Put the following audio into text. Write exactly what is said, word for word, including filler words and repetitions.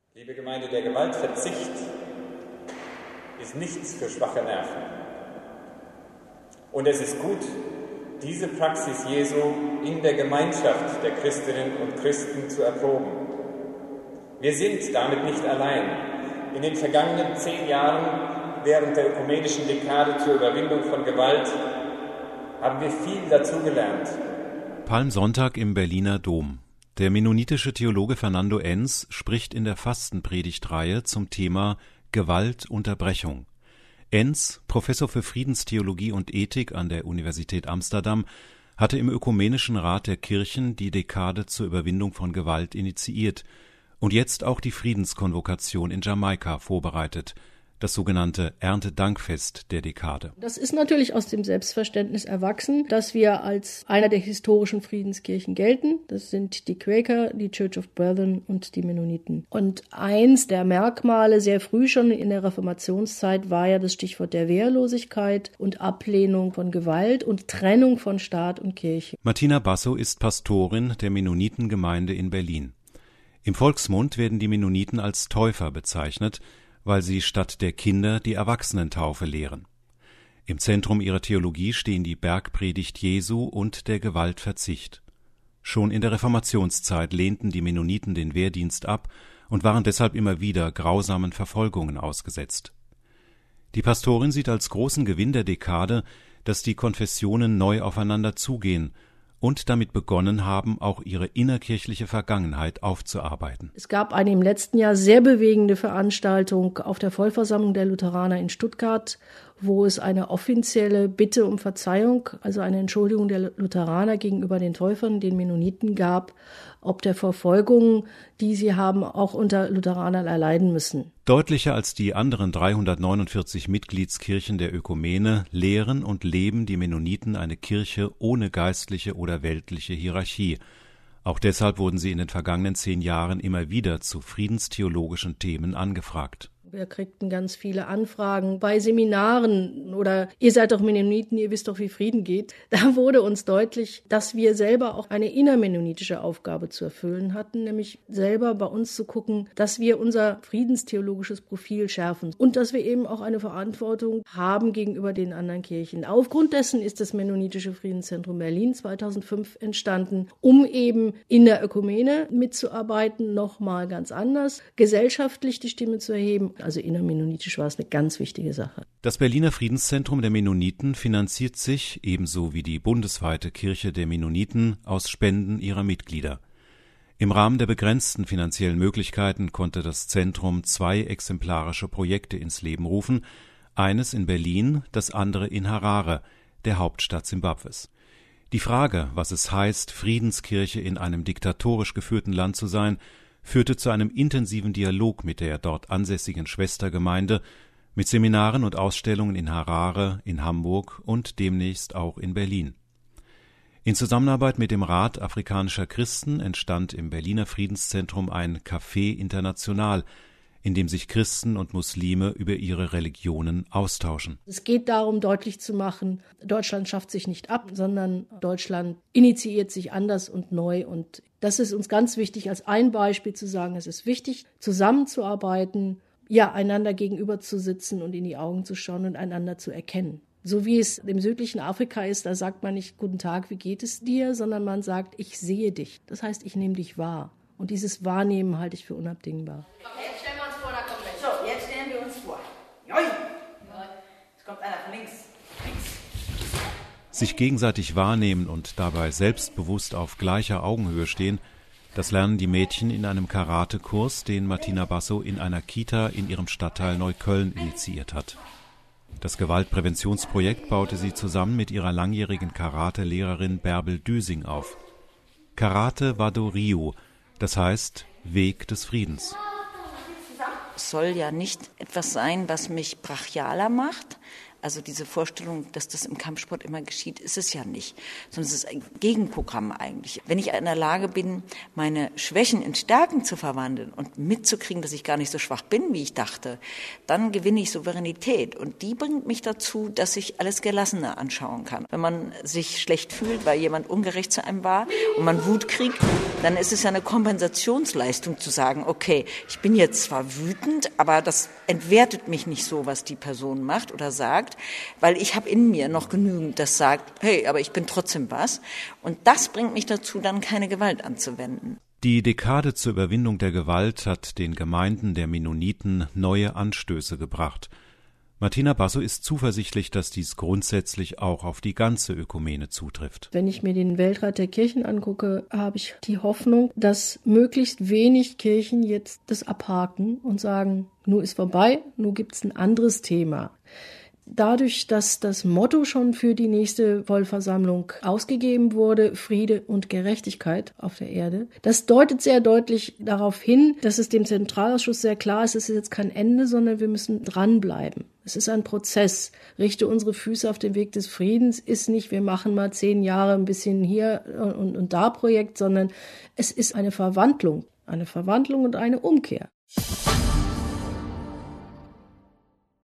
Liebe Gemeinde, der Gewaltverzicht ist nichts für schwache Nerven. Und es ist gut, diese Praxis Jesu in der Gemeinschaft der Christinnen und Christen zu erproben. Wir sind damit nicht allein. In den vergangenen zehn Jahren während der ökumenischen Dekade zur Überwindung von Gewalt haben wir viel dazugelernt. Palmsonntag im Berliner Dom. Der mennonitische Theologe Fernando Enns spricht in der Fastenpredigtreihe zum Thema Gewaltunterbrechung. Enns, Professor für Friedenstheologie und Ethik an der Universität Amsterdam, hatte im Ökumenischen Rat der Kirchen die Dekade zur Überwindung von Gewalt initiiert und jetzt auch die Friedenskonvokation in Jamaika vorbereitet, das sogenannte Erntedankfest der Dekade. Das ist natürlich aus dem Selbstverständnis erwachsen, dass wir als einer der historischen Friedenskirchen gelten. Das sind die Quaker, die Church of Brethren und die Mennoniten. Und eins der Merkmale sehr früh schon in der Reformationszeit war ja das Stichwort der Wehrlosigkeit und Ablehnung von Gewalt und Trennung von Staat und Kirche. Martina Basso ist Pastorin der Mennonitengemeinde in Berlin. Im Volksmund werden die Mennoniten als Täufer bezeichnet, weil sie statt der Kinder die Erwachsenentaufe lehren. Im Zentrum ihrer Theologie stehen die Bergpredigt Jesu und der Gewaltverzicht. Schon in der Reformationszeit lehnten die Mennoniten den Wehrdienst ab und waren deshalb immer wieder grausamen Verfolgungen ausgesetzt. Die Pastorin sieht als großen Gewinn der Dekade, dass die Konfessionen neu aufeinander zugehen und damit begonnen haben, auch ihre innerkirchliche Vergangenheit aufzuarbeiten. Es gab eine im letzten Jahr sehr bewegende Veranstaltung auf der Vollversammlung der Lutheraner in Stuttgart, wo es eine offizielle Bitte um Verzeihung, also eine Entschuldigung der Lutheraner gegenüber den Täufern, den Mennoniten gab, ob der Verfolgung, die sie haben, auch unter Lutheranern erleiden müssen. Deutlicher als die anderen dreihundertneunundvierzig Mitgliedskirchen der Ökumene lehren und leben die Mennoniten eine Kirche ohne geistliche oder weltliche Hierarchie. Auch deshalb wurden sie in den vergangenen zehn Jahren immer wieder zu friedenstheologischen Themen angefragt. Wir kriegten ganz viele Anfragen bei Seminaren oder ihr seid doch Mennoniten, ihr wisst doch, wie Frieden geht. Da wurde uns deutlich, dass wir selber auch eine innermennonitische Aufgabe zu erfüllen hatten, nämlich selber bei uns zu gucken, dass wir unser friedenstheologisches Profil schärfen und dass wir eben auch eine Verantwortung haben gegenüber den anderen Kirchen. Aufgrund dessen ist das Mennonitische Friedenszentrum Berlin zweitausendfünf entstanden, um eben in der Ökumene mitzuarbeiten, nochmal ganz anders, gesellschaftlich die Stimme zu erheben. Also innermennonitisch war es eine ganz wichtige Sache. Das Berliner Friedenszentrum der Mennoniten finanziert sich, ebenso wie die bundesweite Kirche der Mennoniten, aus Spenden ihrer Mitglieder. Im Rahmen der begrenzten finanziellen Möglichkeiten konnte das Zentrum zwei exemplarische Projekte ins Leben rufen, eines in Berlin, das andere in Harare, der Hauptstadt Simbabwes. Die Frage, was es heißt, Friedenskirche in einem diktatorisch geführten Land zu sein, führte zu einem intensiven Dialog mit der dort ansässigen Schwestergemeinde, mit Seminaren und Ausstellungen in Harare, in Hamburg und demnächst auch in Berlin. In Zusammenarbeit mit dem Rat afrikanischer Christen entstand im Berliner Friedenszentrum ein Café International, in dem sich Christen und Muslime über ihre Religionen austauschen. Es geht darum, deutlich zu machen, Deutschland schafft sich nicht ab, sondern Deutschland initiiert sich anders und neu. Und das ist uns ganz wichtig, als ein Beispiel zu sagen, es ist wichtig, zusammenzuarbeiten, ja, einander gegenüber zu sitzen und in die Augen zu schauen und einander zu erkennen. So wie es im südlichen Afrika ist, da sagt man nicht, guten Tag, wie geht es dir, sondern man sagt, ich sehe dich. Das heißt, ich nehme dich wahr. Und dieses Wahrnehmen halte ich für unabdingbar. Okay, jetzt stellen wir uns vor, da kommt welche. So, jetzt stellen wir uns vor. Joi! Jetzt kommt einer von links. Links. Sich gegenseitig wahrnehmen und dabei selbstbewusst auf gleicher Augenhöhe stehen, das lernen die Mädchen in einem Karatekurs, den Martina Basso in einer Kita in ihrem Stadtteil Neukölln initiiert hat. Das Gewaltpräventionsprojekt baute sie zusammen mit ihrer langjährigen Karate-Lehrerin Bärbel Düsing auf. Karate Wado Ryu, das heißt Weg des Friedens. Es soll ja nicht etwas sein, was mich brachialer macht, Also diese Vorstellung, dass das im Kampfsport immer geschieht, ist es ja nicht, sondern es ist ein Gegenprogramm eigentlich. Wenn ich in der Lage bin, meine Schwächen in Stärken zu verwandeln und mitzukriegen, dass ich gar nicht so schwach bin, wie ich dachte, dann gewinne ich Souveränität. Und die bringt mich dazu, dass ich alles gelassener anschauen kann. Wenn man sich schlecht fühlt, weil jemand ungerecht zu einem war und man Wut kriegt, dann ist es ja eine Kompensationsleistung zu sagen, okay, ich bin jetzt zwar wütend, aber das entwertet mich nicht so, was die Person macht oder sagt, weil ich habe in mir noch genügend, das sagt, hey, aber ich bin trotzdem was. Und das bringt mich dazu, dann keine Gewalt anzuwenden. Die Dekade zur Überwindung der Gewalt hat den Gemeinden der Mennoniten neue Anstöße gebracht. Martina Basso ist zuversichtlich, dass dies grundsätzlich auch auf die ganze Ökumene zutrifft. Wenn ich mir den Weltrat der Kirchen angucke, habe ich die Hoffnung, dass möglichst wenig Kirchen jetzt das abhaken und sagen, nun ist vorbei, nun gibt's ein anderes Thema. Dadurch, dass das Motto schon für die nächste Vollversammlung ausgegeben wurde, Friede und Gerechtigkeit auf der Erde, das deutet sehr deutlich darauf hin, dass es dem Zentralausschuss sehr klar ist, es ist jetzt kein Ende, sondern wir müssen dranbleiben. Es ist ein Prozess. Richte unsere Füße auf den Weg des Friedens ist nicht, wir machen mal zehn Jahre ein bisschen hier und, und da Projekt, sondern es ist eine Verwandlung, eine Verwandlung und eine Umkehr.